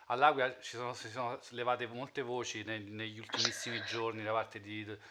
all'Aquila si sono levate molte voci negli ultimissimi giorni da parte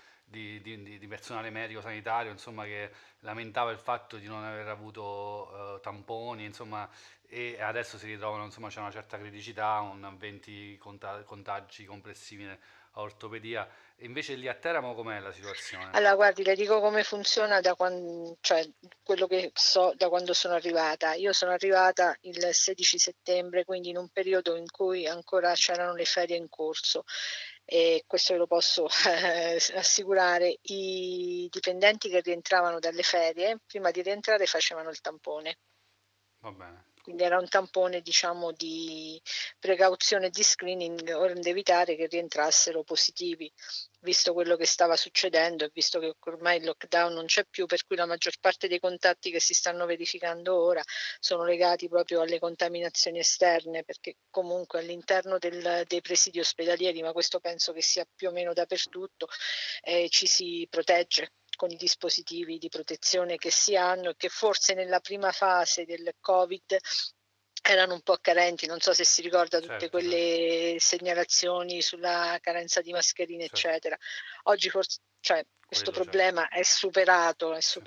di personale medico sanitario, insomma, che lamentava il fatto di non aver avuto tamponi, insomma, e adesso si ritrovano, insomma, c'è una certa criticità, un 20 contagi complessivi a ortopedia. E invece lì a Teramo com'è la situazione? Allora, guardi, le dico come funziona cioè, quello che so da quando sono arrivata. Io sono arrivata il 16 settembre, quindi in un periodo in cui ancora c'erano le ferie in corso. E questo ve lo posso assicurare. I dipendenti che rientravano dalle ferie, prima di rientrare facevano il tampone. Va bene, Quindi era un tampone, diciamo, di precauzione e di screening, onde evitare che rientrassero positivi, visto quello che stava succedendo e visto che ormai il lockdown non c'è più, per cui la maggior parte dei contatti che si stanno verificando ora sono legati proprio alle contaminazioni esterne, perché comunque all'interno dei presidi ospedalieri, ma questo penso che sia più o meno dappertutto, ci si protegge con i dispositivi di protezione che si hanno e che forse nella prima fase del Covid erano un po' carenti, non so se si ricorda tutte certo, certo, quelle segnalazioni sulla carenza di mascherine, certo, eccetera. Oggi forse, cioè, questo quello certo. problema è superato, Sì.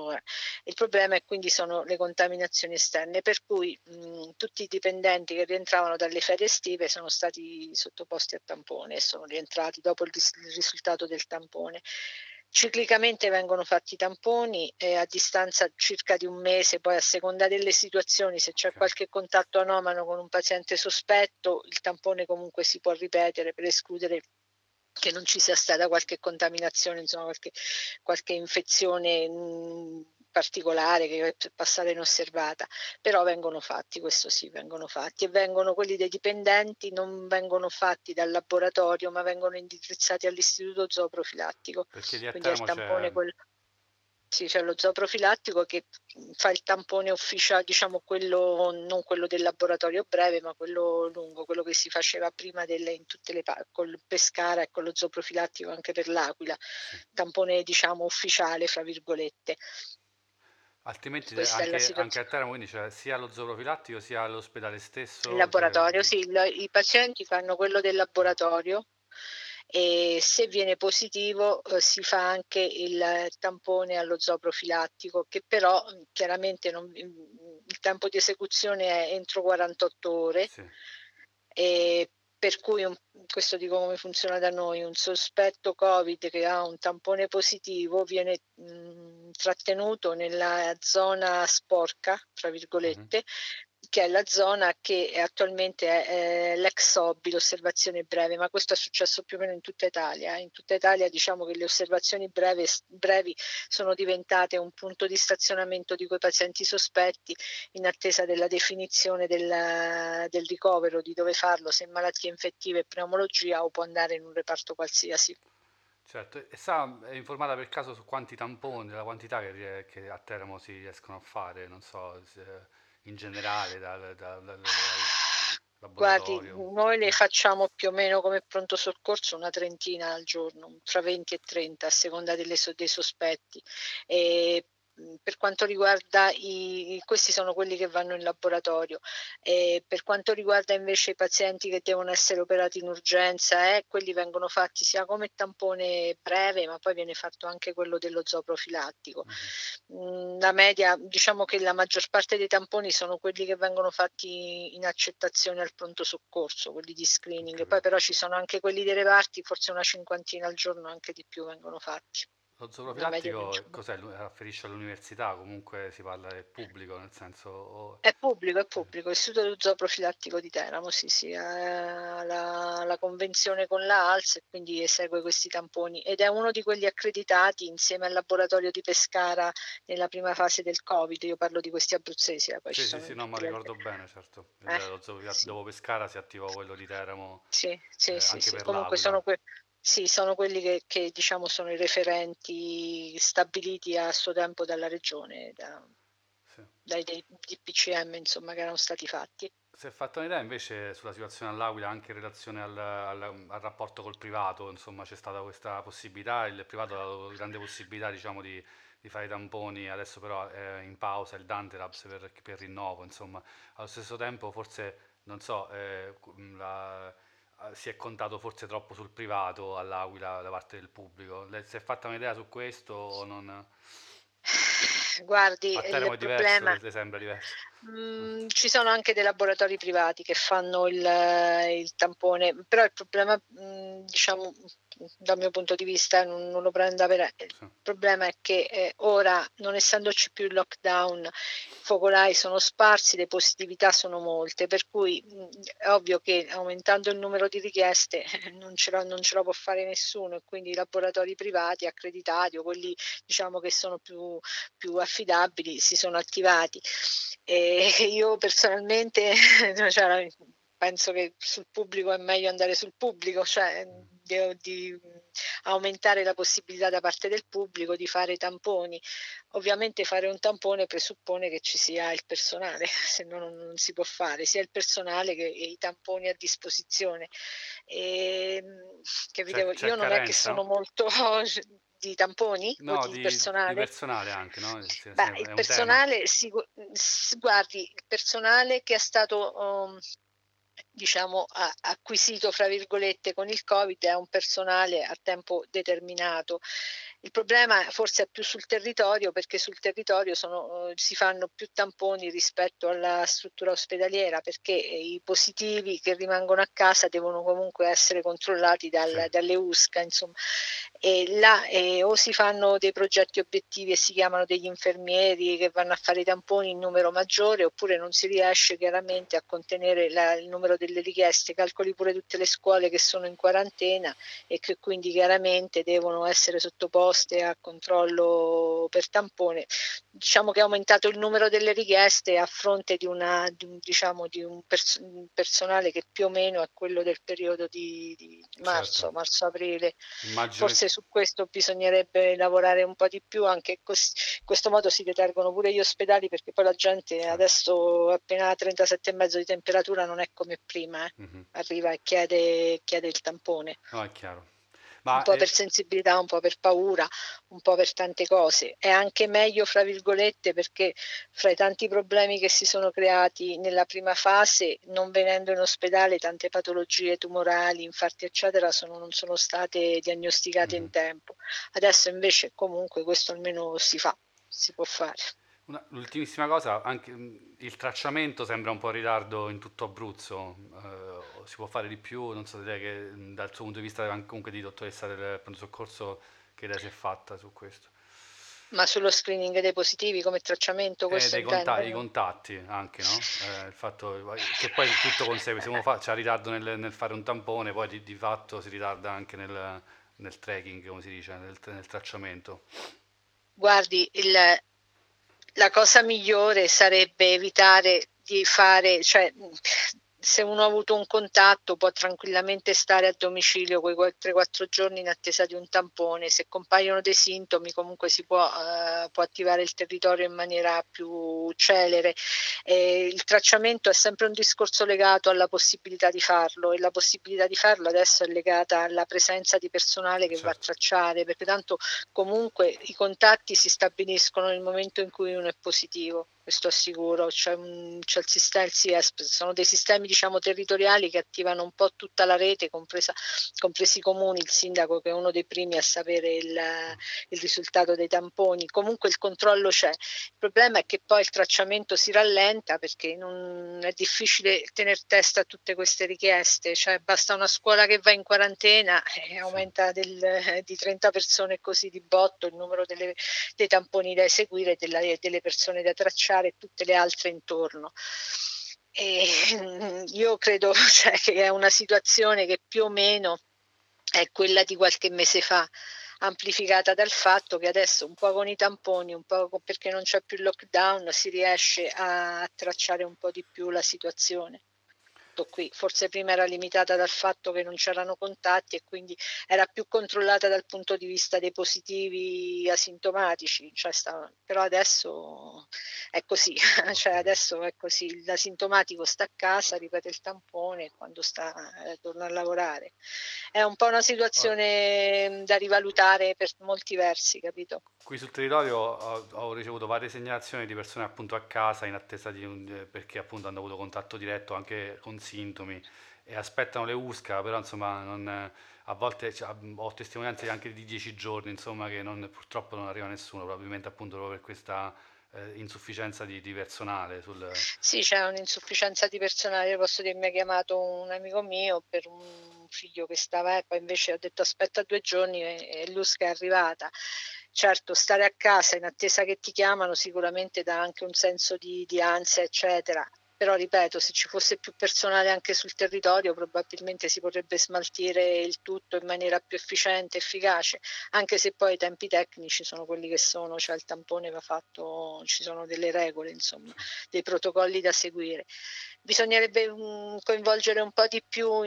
il problema è quindi sono le contaminazioni esterne, per cui tutti i dipendenti che rientravano dalle ferie estive sono stati sottoposti a tampone e sono rientrati dopo il risultato del tampone. Ciclicamente vengono fatti i tamponi a distanza circa di un mese, poi a seconda delle situazioni, se c'è Ok, qualche contatto anomalo con un paziente sospetto, il tampone comunque si può ripetere per escludere che non ci sia stata qualche contaminazione, insomma qualche infezione particolare che è passata inosservata, però vengono fatti, questo sì, vengono fatti e vengono quelli dei dipendenti, non vengono fatti dal laboratorio, ma vengono indirizzati all'istituto zooprofilattico, perché lì a quindi è il Teramo tampone c'è... quel sì, c'è lo zooprofilattico che fa il tampone ufficiale, diciamo quello, non quello del laboratorio breve, ma quello lungo, quello che si faceva prima in tutte col Pescara e con lo zooprofilattico anche per l'Aquila, Sì. tampone diciamo ufficiale, fra virgolette. Altrimenti Questa è la anche a situazione. Teramo quindi c'è sia lo zooprofilattico sia l'ospedale Il stesso che... laboratorio, sì, i pazienti fanno quello del laboratorio e se viene positivo si fa anche il tampone allo zooprofilattico, che però chiaramente il tempo di esecuzione è entro 48 ore, Sì. e per cui questo dico come funziona da noi, un sospetto Covid che ha un tampone positivo viene trattenuto nella zona sporca, tra Mhm. virgolette, che è la zona che attualmente è l'ex OBI, l'osservazione breve, ma questo è successo più o meno in tutta Italia. In tutta Italia diciamo che le osservazioni brevi sono diventate un punto di stazionamento di quei pazienti sospetti in attesa della definizione del ricovero, di dove farlo, se malattie infettive e pneumologia o può andare in un reparto qualsiasi. Certo, e è informata per caso su quanti tamponi, la quantità che a Teramo si riescono a fare, non so, in generale dal Guardi, laboratorio. noi le Mm. facciamo più o meno come pronto soccorso una trentina al giorno, tra 20 e 30 a seconda dei sospetti. E, per quanto riguarda questi sono quelli che vanno in laboratorio. E per quanto riguarda invece i pazienti che devono essere operati in urgenza, quelli vengono fatti sia come tampone breve, ma poi viene fatto anche quello dello zooprofilattico. Mhm. La media, diciamo che la maggior parte dei tamponi sono quelli che vengono fatti in accettazione al pronto soccorso, quelli di Ho screening, poi capito. però ci sono anche quelli dei reparti, forse una cinquantina al giorno, anche di più vengono fatti, Lo una media di un zooprofilattico giorno. cos'è? Afferisce all'università, comunque si parla del pubblico, nel senso... È pubblico, l'Istituto Zooprofilattico di Teramo, sì, sì, ha la convenzione con la ALS e quindi esegue questi tamponi ed è uno di quelli accreditati insieme al laboratorio di Pescara nella prima fase del Covid, io parlo di questi abruzzesi, poi ci Sì, sì, sono sì, in no, ma tutte le altre. ricordo bene, certo. Lo Sì. dopo Pescara si attivò quello di Teramo Sì, sì, sì, anche sì. per Comunque l'Aquila. sì, sono quelli che diciamo sono i referenti stabiliti a suo tempo dalla regione, Sì. dai dei DPCM, insomma, che erano stati fatti. Si è fatta un'idea invece sulla situazione all'Aquila anche in relazione al rapporto col privato, insomma c'è stata questa possibilità, il privato ha dato grande possibilità diciamo di fare i tamponi, adesso però è in pausa il Dante Labs per rinnovo, insomma allo stesso tempo forse non so, si è contato forse troppo sul privato all'Aquila da parte del pubblico. Si è fatta un'idea su questo o non? Guardi, A il Teramo è diverso, problema le sembra diverso? ci sono anche dei laboratori privati che fanno il tampone, però il problema, diciamo, dal mio punto di vista, non lo prenda il Sì, problema è che ora, non essendoci più il lockdown, i focolai sono sparsi, le positività sono molte, per cui è ovvio che aumentando il numero di richieste non ce la può fare nessuno e quindi i laboratori privati accreditati o quelli diciamo che sono più affidabili si sono attivati. Io personalmente cioè, penso che sul pubblico è meglio andare sul pubblico, cioè di aumentare la possibilità da parte del pubblico di fare tamponi. Ovviamente fare un tampone presuppone che ci sia il personale, se no non si può fare, sia il personale che i tamponi a disposizione. Che vi devo c'è io non è che carenza? sono molto di tamponi o No, di di personale? personale anche, no? Beh, il È un tema. personale guardi, il personale che è stato, diciamo acquisito fra virgolette con il Covid è un personale a tempo determinato. Il problema forse è più sul territorio perché sul territorio si fanno più tamponi rispetto alla struttura ospedaliera perché i positivi che rimangono a casa devono comunque essere controllati Sì, dalle USCA, insomma. E là o si fanno dei progetti obiettivi e si chiamano degli infermieri che vanno a fare i tamponi in numero maggiore oppure non si riesce chiaramente a contenere il numero delle richieste. Calcoli pure tutte le scuole che sono in quarantena e che quindi chiaramente devono essere sottoposte a controllo per tampone. Diciamo che è aumentato il numero delle richieste a fronte diciamo, di un personale che più o meno è quello del periodo di certo. marzo-aprile. Immagino che Forse su questo bisognerebbe lavorare un po' di più, anche in questo modo si detergono pure gli ospedali perché poi la gente certo. adesso appena 37,5 di temperatura non è come prima, Mhm. arriva e chiede il tampone. No, è chiaro. Un Ma po' per sensibilità, un po' per paura, un po' per tante cose. È anche meglio, fra virgolette, perché fra i tanti problemi che si sono creati nella prima fase, non venendo in ospedale, tante patologie tumorali, infarti, eccetera, non sono state diagnosticate mhm. in tempo. Adesso invece comunque questo almeno si può fare. L'ultimissima cosa, anche il tracciamento sembra un po' in ritardo in tutto Abruzzo, si può fare di più, non so se lei che dal suo punto di vista anche comunque di dottoressa del pronto soccorso che idea si è fatta su questo. Ma sullo screening dei positivi come tracciamento, questo I intende? contatti anche, no? Il fatto che poi tutto consegue, se uno c'ha ritardo nel fare un tampone, poi di fatto si ritarda anche nel tracking, come si dice, nel tracciamento. Guardi, la cosa migliore sarebbe evitare di fare, cioè se uno ha avuto un contatto può tranquillamente stare a domicilio quei 3-4 giorni in attesa di un tampone. Se compaiono dei sintomi comunque può attivare il territorio in maniera più celere. Il tracciamento è sempre un discorso legato alla possibilità di farlo e la possibilità di farlo adesso è legata alla presenza di personale che va a Certo, tracciare, perché tanto comunque i contatti si stabiliscono nel momento in cui uno è positivo, questo assicuro, c'è il sistema, il SIESP, sono dei sistemi diciamo territoriali che attivano un po' tutta la rete, compresi i comuni, il sindaco che è uno dei primi a sapere il risultato dei tamponi, comunque il controllo c'è. Il problema è che poi il tracciamento si rallenta perché non è difficile tener testa a tutte queste richieste, cioè basta una scuola che va in quarantena e sì. aumenta di 30 persone così di botto il numero dei tamponi da eseguire, delle persone da tracciare e tutte le altre intorno. Io credo cioè, che è una situazione che più o meno è quella di qualche mese fa, amplificata dal fatto che adesso un po' con i tamponi, un po' perché non c'è più il lockdown, si riesce a tracciare un po' di più la situazione. tutto qui. Forse prima era limitata dal fatto che non c'erano contatti e quindi era più controllata dal punto di vista dei positivi asintomatici, però adesso è così, cioè Ok. adesso è così, l'asintomatico sta a casa, ripete il tampone e quando torna a lavorare. È un po' una Ah, situazione da rivalutare per molti versi, capito? qui sul territorio ho ricevuto varie segnalazioni di persone appunto a casa in attesa perché appunto hanno avuto contatto diretto anche con sintomi e aspettano le USCA, però insomma a volte ho testimonianze anche di 10 giorni, insomma, che purtroppo non arriva nessuno, probabilmente appunto proprio per questa insufficienza di personale Sì, c'è un'insufficienza di personale. Io posso dire, mi ha chiamato un amico mio per un figlio che stava, e poi invece ho detto aspetta 2 giorni e l'USCA è arrivata. Certo, stare a casa in attesa che ti chiamano sicuramente dà anche un senso di ansia, eccetera. Però ripeto, se ci fosse più personale anche sul territorio, probabilmente si potrebbe smaltire il tutto in maniera più efficiente, efficace, anche se poi i tempi tecnici sono quelli che sono, cioè il tampone va fatto, ci sono delle regole, insomma, dei protocolli da seguire. Bisognerebbe coinvolgere un po' di più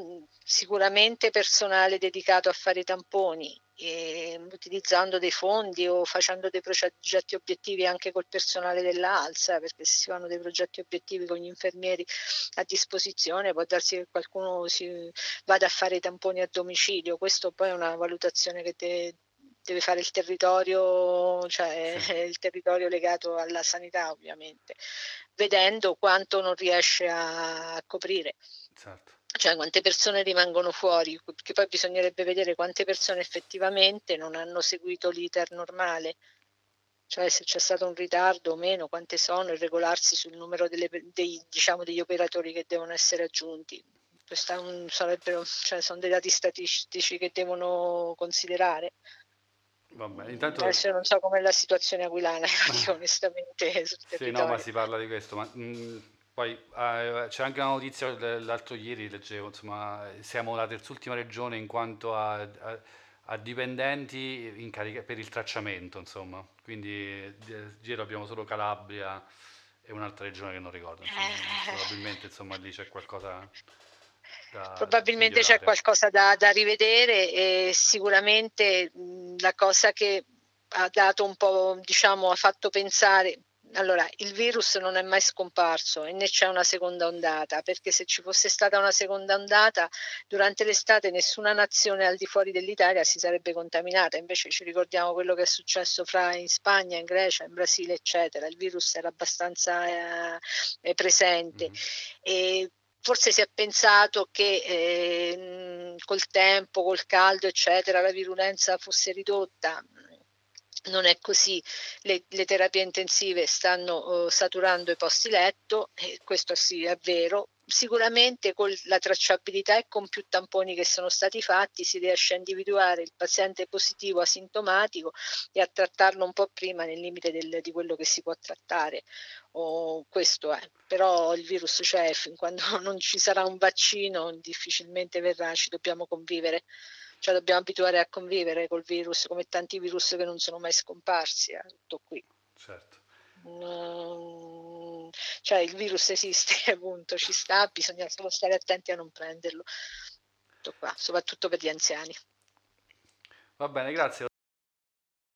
sicuramente personale dedicato a fare i tamponi, utilizzando dei fondi o facendo dei progetti obiettivi anche col personale dell'ALSA, perché se si fanno dei progetti obiettivi con gli infermieri a disposizione può darsi che qualcuno vada a fare i tamponi a domicilio. Questo poi è una valutazione che deve fare il territorio, cioè sì, il territorio legato alla sanità ovviamente, vedendo quanto non riesce a coprire. certo. Cioè quante persone rimangono fuori, perché poi bisognerebbe vedere quante persone effettivamente non hanno seguito l'iter normale, cioè se c'è stato un ritardo o meno, quante sono, e regolarsi sul numero diciamo, degli operatori che devono essere aggiunti. Sono dei dati statistici che devono considerare. Va bene, intanto Adesso io non so com'è la situazione aquilana, io onestamente sul sì, no, ma territorio. si parla di questo, ma poi c'è anche una notizia l'altro ieri, leggevo, insomma, siamo la terzultima regione in quanto a dipendenti per il tracciamento, insomma, quindi giro abbiamo solo Calabria e un'altra regione che non ricordo, insomma, Eh, probabilmente insomma lì c'è qualcosa da Probabilmente c'è migliorare. qualcosa da rivedere e sicuramente la cosa che ha dato un po', diciamo, ha fatto pensare. Allora, il virus non è mai scomparso e né c'è una seconda ondata, perché se ci fosse stata una seconda ondata, durante l'estate nessuna nazione al di fuori dell'Italia si sarebbe contaminata, invece ci ricordiamo quello che è successo in Spagna, in Grecia, in Brasile, eccetera. Il virus era abbastanza presente. Mhm. E forse si è pensato che col tempo, col caldo, eccetera, la virulenza fosse ridotta. Non è così, le terapie intensive stanno saturando i posti letto e questo sì è vero. Sicuramente con la tracciabilità e con più tamponi che sono stati fatti si riesce a individuare il paziente positivo asintomatico e a trattarlo un po' prima nel limite di quello che si può trattare. Questo è, però il virus c'è, fin quando non ci sarà un vaccino difficilmente verrà, ci dobbiamo convivere. Cioè dobbiamo abituare a convivere col virus, come tanti virus che non sono mai scomparsi, tutto qui. Certo. Non- Cioè il virus esiste, appunto, ci sta, bisogna solo stare attenti a non prenderlo. Tutto qua, soprattutto per gli anziani. Va bene, grazie.